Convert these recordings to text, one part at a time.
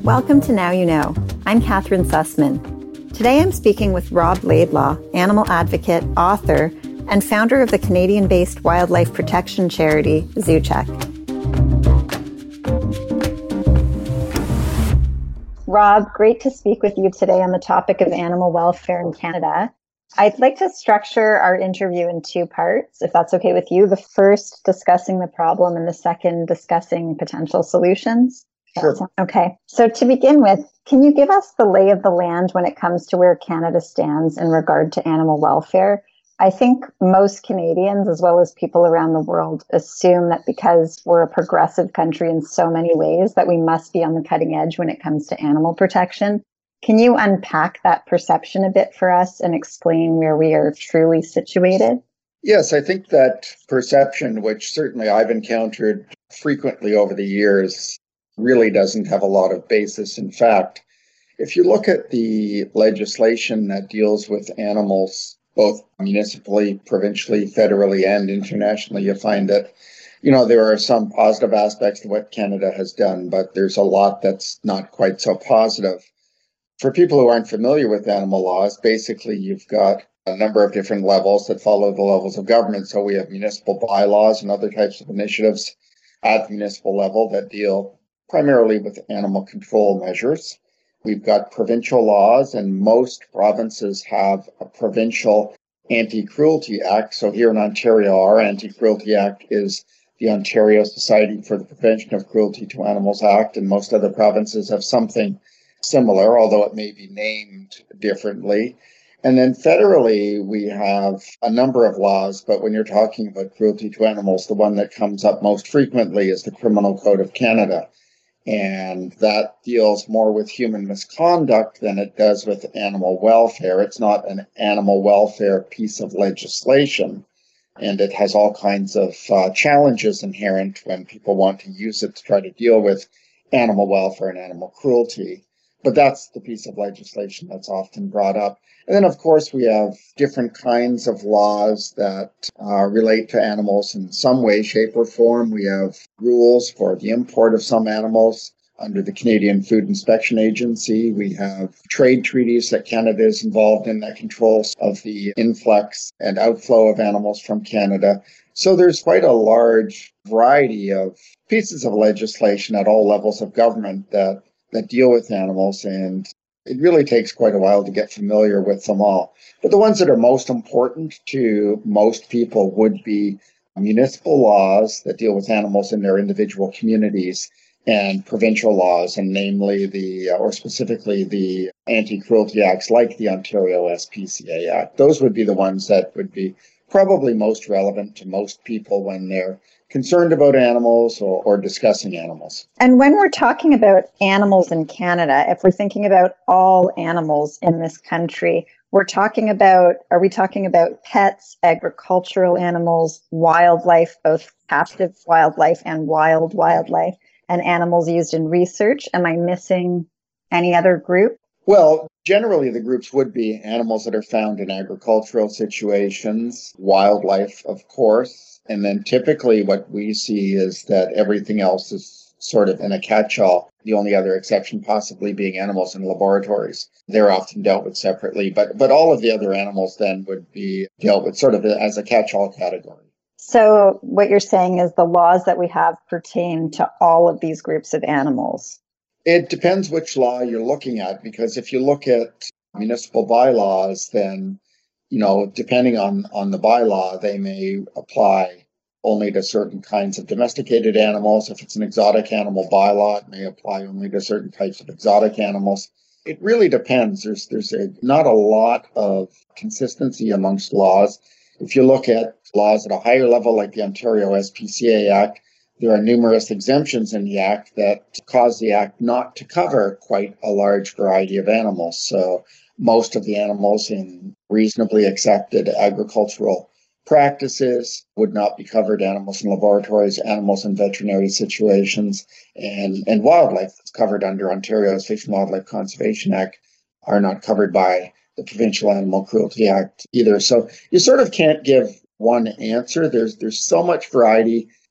Welcome to Now You Know. I'm Catherine Sussman. Today I'm speaking with Rob Laidlaw, animal advocate, author, and founder of the Canadian-based wildlife protection charity, ZooCheck. Rob, great to speak with you today on the topic of animal welfare in Canada. I'd like to structure our interview in two parts, if that's okay with you. The first discussing the problem and the second discussing potential solutions. Sure. Okay. So to begin with, can you give us the lay of the land when it comes to where Canada stands in regard to animal welfare? I think most Canadians, as well as people around the world, assume that because we're a progressive country in so many ways, that we must be on the cutting edge when it comes to animal protection. Can you unpack that perception a bit for us and explain where we are truly situated? Yes, I think that perception, which certainly I've encountered frequently over the years, really doesn't have a lot of basis. In fact, if you look at the legislation that deals with animals, both municipally, provincially, federally, and internationally, you find that, there are some positive aspects to what Canada has done, but there's a lot that's not quite so positive. For people who aren't familiar with animal laws, basically you've got a number of different levels that follow the levels of government. So we have municipal bylaws and other types of initiatives at the municipal level that deal primarily with animal control measures. We've got provincial laws, and most provinces have a provincial anti-cruelty act. So here in Ontario, our anti-cruelty act is the Ontario Society for the Prevention of Cruelty to Animals Act, and most other provinces have something similar, although it may be named differently. And then federally, we have a number of laws, but when you're talking about cruelty to animals, the one that comes up most frequently is the Criminal Code of Canada. And that deals more with human misconduct than it does with animal welfare. It's not an animal welfare piece of legislation, and it has all kinds of challenges inherent when people want to use it to try to deal with animal welfare and animal cruelty. But that's the piece of legislation that's often brought up. And then, of course, we have different kinds of laws that relate to animals in some way, shape, or form. We have rules for the import of some animals under the Canadian Food Inspection Agency. We have trade treaties that Canada is involved in that controls of the influx and outflow of animals from Canada. So there's quite a large variety of pieces of legislation at all levels of government that deal with animals, and it really takes quite a while to get familiar with them all. But the ones that are most important to most people would be municipal laws that deal with animals in their individual communities and provincial laws, and namely or specifically the anti-cruelty acts like the Ontario SPCA Act. Those would be the ones that would be probably most relevant to most people when they're concerned about animals or discussing animals. And when we're talking about animals in Canada, if we're thinking about all animals in this country, are we talking about pets, agricultural animals, wildlife, both captive wildlife and wild wildlife, and animals used in research? Am I missing any other group? Well, generally the groups would be animals that are found in agricultural situations, wildlife, of course. And then typically what we see is that everything else is sort of in a catch-all, the only other exception possibly being animals in laboratories. They're often dealt with separately, but all of the other animals then would be dealt with sort of as a catch-all category. So what you're saying is the laws that we have pertain to all of these groups of animals? It depends which law you're looking at, because if you look at municipal bylaws, then depending on the bylaw, they may apply only to certain kinds of domesticated animals. If it's an exotic animal bylaw, it may apply only to certain types of exotic animals. It really depends. There's not a lot of consistency amongst laws. If you look at laws at a higher level, like the Ontario SPCA Act, there are numerous exemptions in the Act that cause the Act not to cover quite a large variety of animals. So most of the animals in reasonably accepted agricultural practices would not be covered. Animals in laboratories, animals in veterinary situations, and wildlife that's covered under Ontario's Fish and Wildlife Conservation Act are not covered by the Provincial Animal Cruelty Act either. So you sort of can't give one answer. There's so much variety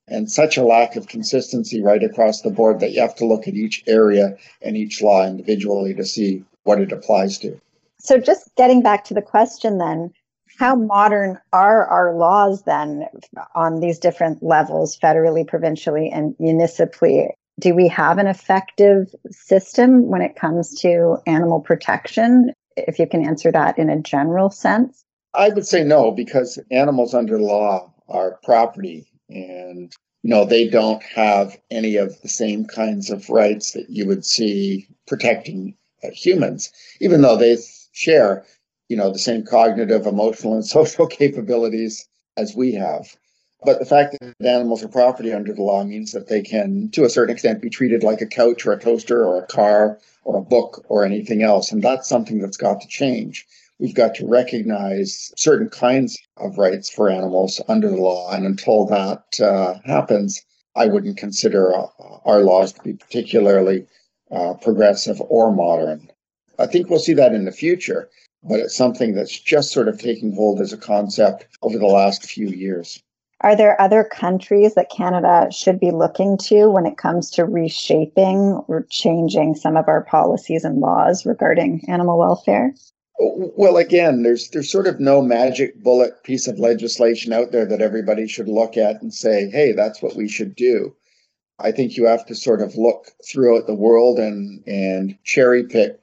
and such a lack of consistency right across the board that you have to look at each area and each law individually to see what it applies to. So just getting back to the question then, how modern are our laws then on these different levels, federally, provincially, and municipally? Do we have an effective system when it comes to animal protection? If you can answer that in a general sense. I would say no, because animals under law are property, and they don't have any of the same kinds of rights that you would see protecting humans, even though they share the same cognitive, emotional, and social capabilities as we have. But the fact that animals are property under the law means that they can, to a certain extent, be treated like a couch or a toaster or a car or a book or anything else. And that's something that's got to change. We've got to recognize certain kinds of rights for animals under the law. And until that happens, I wouldn't consider our laws to be particularly progressive or modern. I think we'll see that in the future, but it's something that's just sort of taking hold as a concept over the last few years. Are there other countries that Canada should be looking to when it comes to reshaping or changing some of our policies and laws regarding animal welfare? Well, again, there's sort of no magic bullet piece of legislation out there that everybody should look at and say, hey, that's what we should do. I think you have to sort of look throughout the world and cherry pick,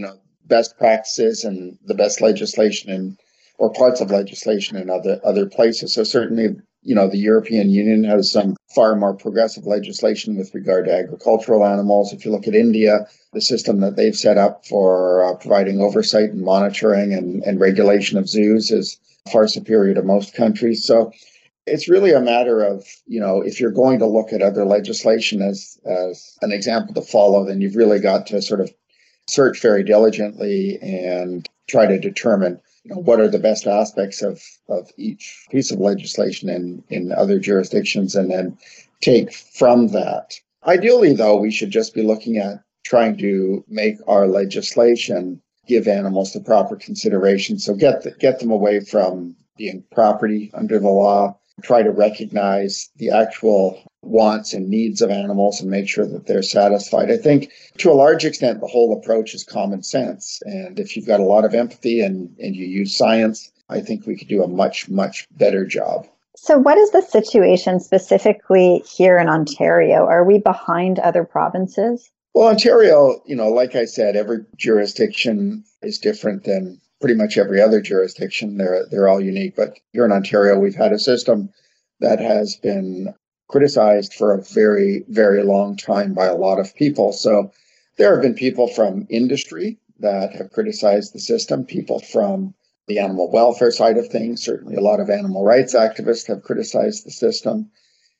best practices and the best legislation or parts of legislation in other places. So certainly, the European Union has some far more progressive legislation with regard to agricultural animals. If you look at India, the system that they've set up for providing oversight and monitoring and regulation of zoos is far superior to most countries. So it's really a matter of, if you're going to look at other legislation as an example to follow, then you've really got to sort of search very diligently and try to determine what are the best aspects of each piece of legislation in other jurisdictions, and then take from that. Ideally, though, we should just be looking at trying to make our legislation give animals the proper consideration. So get them away from being property under the law, try to recognize the actual wants and needs of animals and make sure that they're satisfied. I think to a large extent, the whole approach is common sense. And if you've got a lot of empathy and you use science, I think we could do a much, much better job. So what is the situation specifically here in Ontario? Are we behind other provinces? Well, Ontario, like I said, every jurisdiction is different than pretty much every other jurisdiction. They're all unique. But here in Ontario, we've had a system that has been criticized for a very, very long time by a lot of people. So there have been people from industry that have criticized the system, people from the animal welfare side of things. Certainly a lot of animal rights activists have criticized the system.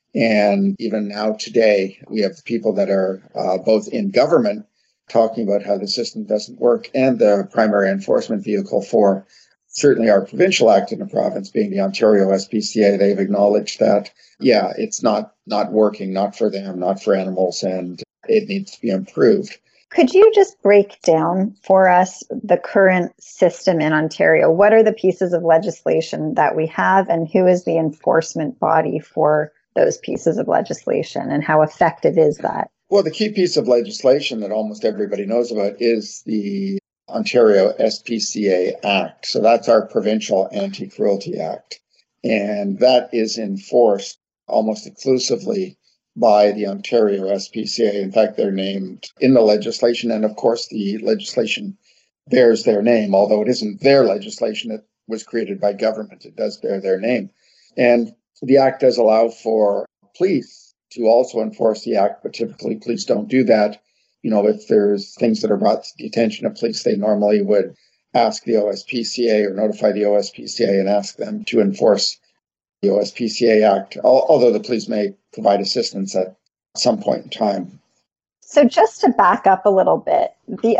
And even now today, we have people that are both in government talking about how the system doesn't work, and the primary enforcement vehicle for certainly our provincial act in the province being the Ontario SPCA. They've acknowledged that, it's not working, not for them, not for animals, and it needs to be improved. Could you just break down for us the current system in Ontario? What are the pieces of legislation that we have, and who is the enforcement body for those pieces of legislation, and how effective is that? Well, the key piece of legislation that almost everybody knows about is the Ontario SPCA Act. So that's our Provincial Anti-Cruelty Act. And that is enforced almost exclusively by the Ontario SPCA. In fact, they're named in the legislation. And of course, the legislation bears their name, although it isn't their legislation. It was created by government. It does bear their name. And the Act does allow for police to also enforce the Act, but typically police don't do that. If there's things that are brought to the attention of police, they normally would ask the OSPCA or notify the OSPCA and ask them to enforce the OSPCA Act, although the police may provide assistance at some point in time. So just to back up a little bit, the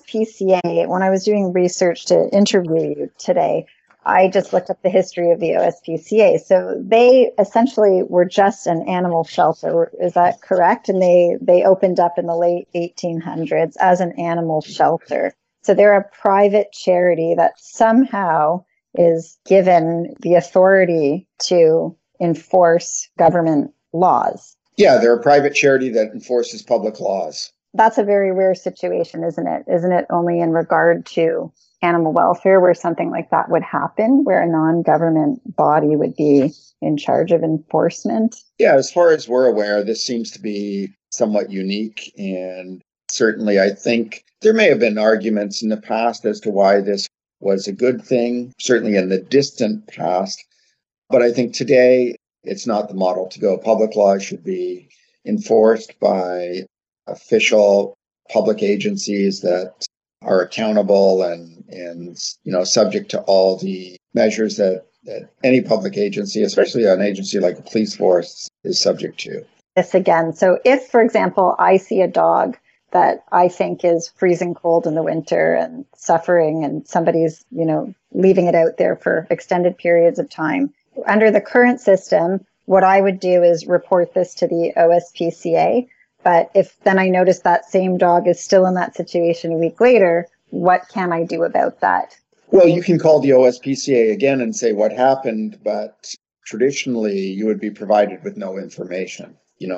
OSPCA, when I was doing research to interview you today, I just looked up the history of the OSPCA. So they essentially were just an animal shelter. Is that correct? And they opened up in the late 1800s as an animal shelter. So they're a private charity that somehow is given the authority to enforce government laws. Yeah, they're a private charity that enforces public laws. That's a very rare situation, isn't it? Isn't it only in regard to animal welfare where something like that would happen, where a non-government body would be in charge of enforcement? Yeah, as far as we're aware, this seems to be somewhat unique. And certainly, I think there may have been arguments in the past as to why this was a good thing, certainly in the distant past. But I think today it's not the model to go. Public law should be enforced by official public agencies that are accountable and subject to all the measures that any public agency, especially an agency like a police force, is subject to. This again. So if, for example, I see a dog that I think is freezing cold in the winter and suffering, and somebody's, leaving it out there for extended periods of time, under the current system, what I would do is report this to the OSPCA. But if then I notice that same dog is still in that situation a week later, what can I do about that? Well, you can call the OSPCA again and say what happened, but traditionally you would be provided with no information.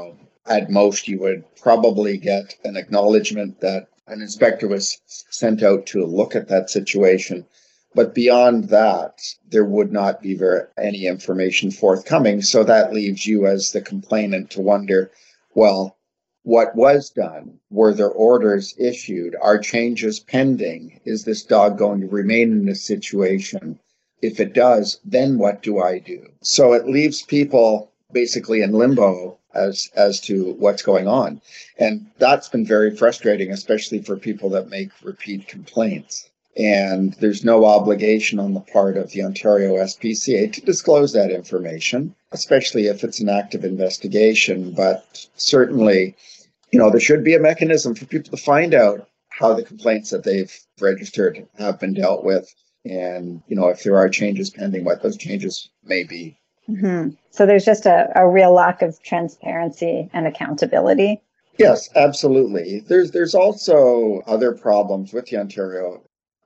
At most you would probably get an acknowledgement that an inspector was sent out to look at that situation. But beyond that, there would not be any information forthcoming. So that leaves you as the complainant to wonder, well, what was done? Were there orders issued? Are changes pending? Is this dog going to remain in this situation? If it does, then what do I do? So it leaves people basically in limbo as to what's going on. And that's been very frustrating, especially for people that make repeat complaints. And there's no obligation on the part of the Ontario SPCA to disclose that information, especially if it's an active investigation. But certainly, there should be a mechanism for people to find out how the complaints that they've registered have been dealt with. And, if there are changes pending, what those changes may be. Mm-hmm. So there's just a real lack of transparency and accountability. Yes, absolutely. There's also other problems with the Ontario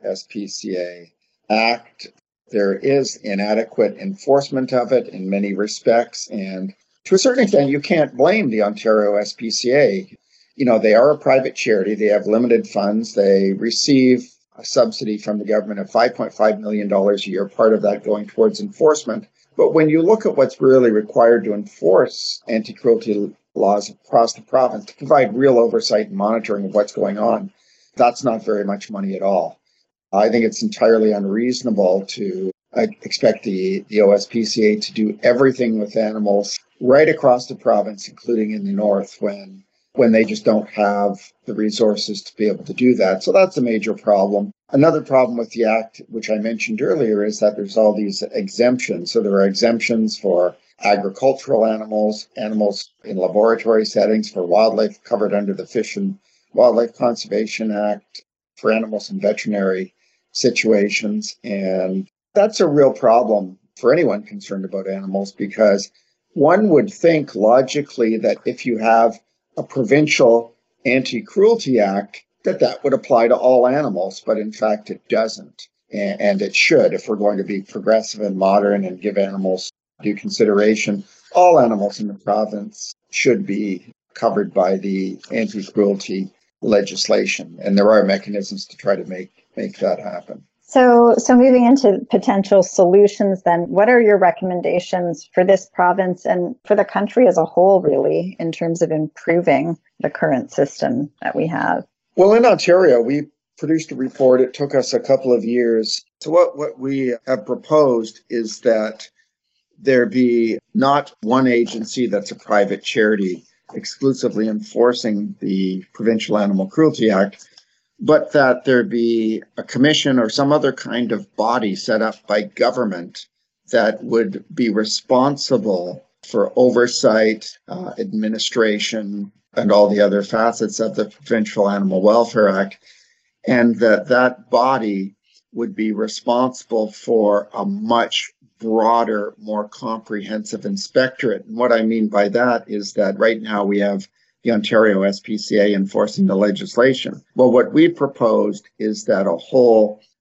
SPCA Act. There is inadequate enforcement of it in many respects. And to a certain extent, you can't blame the Ontario SPCA. They are a private charity. They have limited funds. They receive a subsidy from the government of $5.5 million a year, part of that going towards enforcement. But when you look at what's really required to enforce anti-cruelty laws across the province, to provide real oversight and monitoring of what's going on, that's not very much money at all. I think it's entirely unreasonable to expect the OSPCA to do everything with animals right across the province, including in the north, when they just don't have the resources to be able to do that. So that's a major problem. Another problem with the Act, which I mentioned earlier, is that there's all these exemptions. So there are exemptions for agricultural animals, animals in laboratory settings, for wildlife covered under the Fish and Wildlife Conservation Act, for animals in veterinary situations. And that's a real problem for anyone concerned about animals, because one would think logically that if you have a provincial anti-cruelty act, that would apply to all animals, but in fact it doesn't. And it should. If we're going to be progressive and modern and give animals due consideration, all animals in the province should be covered by the anti-cruelty legislation. And there are mechanisms to try to make that happen. So moving into potential solutions then, what are your recommendations for this province and for the country as a whole, really, in terms of improving the current system that we have? Well, in Ontario, we produced a report. It took us a couple of years. So what we have proposed is that there be not one agency that's a private charity exclusively enforcing the Provincial Animal Cruelty Act, but that there be a commission or some other kind of body set up by government that would be responsible for oversight, administration, and all the other facets of the Provincial Animal Welfare Act, and that body would be responsible for a much broader, more comprehensive inspectorate. And what I mean by that is that right now we have the Ontario SPCA enforcing the legislation. Well, what we proposed is that a whole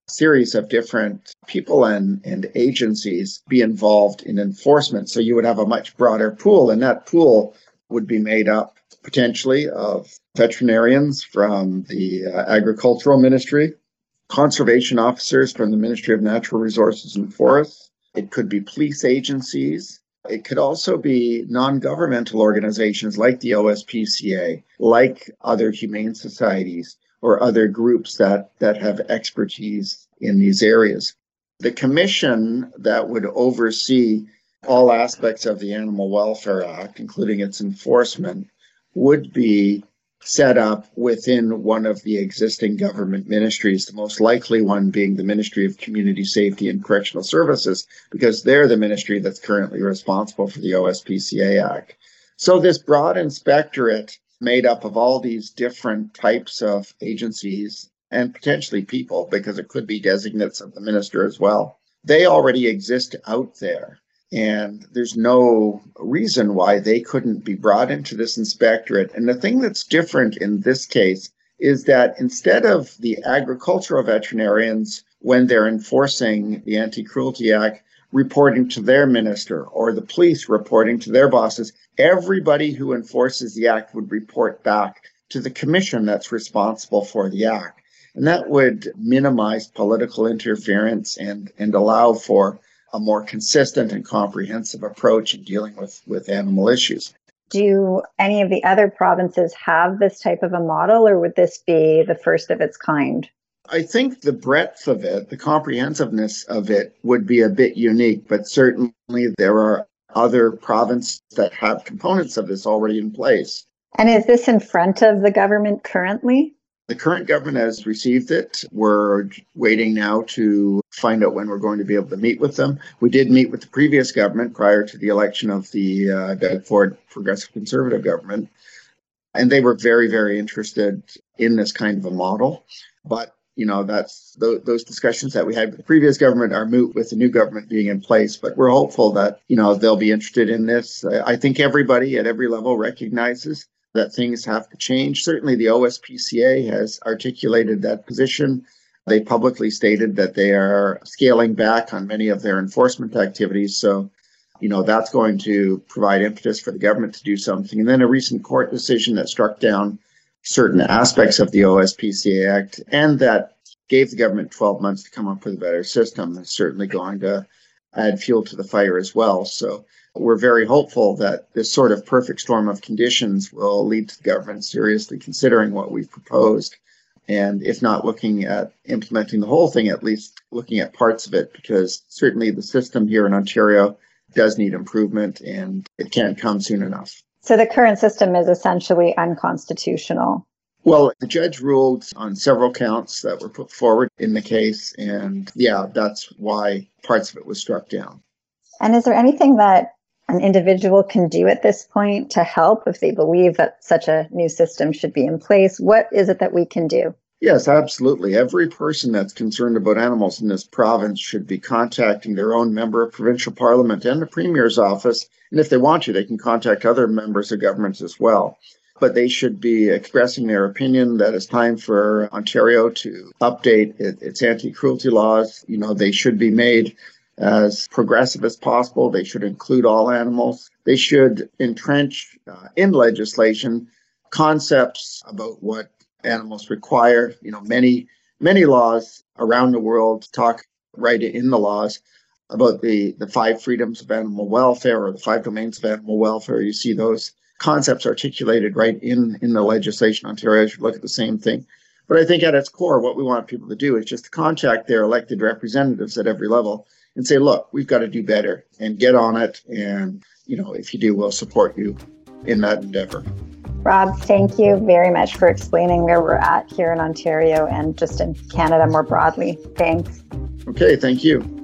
series of different people and agencies be involved in enforcement. So you would have a much broader pool, and that pool would be made up potentially of veterinarians from the Agricultural Ministry, conservation officers from the Ministry of Natural Resources and Forests. It could be police agencies. It could also be non-governmental organizations like the OSPCA, like other humane societies, or other groups that have expertise in these areas. The commission that would oversee all aspects of the Animal Welfare Act, including its enforcement, would be set up within one of the existing government ministries, the most likely one being the Ministry of Community Safety and Correctional Services, because they're the ministry that's currently responsible for the OSPCA Act. So this broad inspectorate made up of all these different types of agencies and potentially people, because it could be designates of the minister as well. They already exist out there, and there's no reason why they couldn't be brought into this inspectorate. And the thing that's different in this case is that instead of the agricultural veterinarians, when they're enforcing the Anti-Cruelty Act, reporting to their minister, or the police reporting to their bosses, everybody who enforces the act would report back to the commission that's responsible for the act. And that would minimize political interference and allow for a more consistent and comprehensive approach in dealing with animal issues. Do any of the other provinces have this type of a model, or would this be the first of its kind? I think the breadth of it, the comprehensiveness of it would be a bit unique, but certainly there are other provinces that have components of this already in place. And is this in front of the government currently? The current government has received it. We're waiting now to find out when we're going to be able to meet with them. We did meet with the previous government prior to the election of the Doug Ford Progressive Conservative government, and they were very, very interested in this kind of a model. But that's those discussions that we had with the previous government are moot with the new government being in place. But we're hopeful that, they'll be interested in this. I think everybody at every level recognizes that things have to change. Certainly the OSPCA has articulated that position. They publicly stated that they are scaling back on many of their enforcement activities. So, that's going to provide impetus for the government to do something. And then a recent court decision that struck down certain aspects of the OSPCA Act, and that gave the government 12 months to come up with a better system, is certainly going to add fuel to the fire as well. So we're very hopeful that this sort of perfect storm of conditions will lead to the government seriously considering what we've proposed. And if not looking at implementing the whole thing, at least looking at parts of it, because certainly the system here in Ontario does need improvement, and it can't come soon enough. So the current system is essentially unconstitutional. Well, the judge ruled on several counts that were put forward in the case, and that's why parts of it was struck down. And is there anything that an individual can do at this point to help if they believe that such a new system should be in place? What is it that we can do? Yes, absolutely. Every person that's concerned about animals in this province should be contacting their own member of provincial parliament and the Premier's office. And if they want to, they can contact other members of governments as well. But they should be expressing their opinion that it's time for Ontario to update its anti-cruelty laws. They should be made as progressive as possible. They should include all animals. They should entrench in legislation concepts about what animals require. Many laws around the world talk right in the laws about the 5 freedoms of animal welfare, or the 5 domains of animal welfare. You see those concepts articulated right in the legislation. Ontario should look at the same thing. But I think at its core, what we want people to do is just to contact their elected representatives at every level and say, look, we've got to do better, and get on it. And, if you do, we'll support you in that endeavor. Rob, thank you very much for explaining where we're at here in Ontario and just in Canada more broadly. Thanks. Okay, thank you.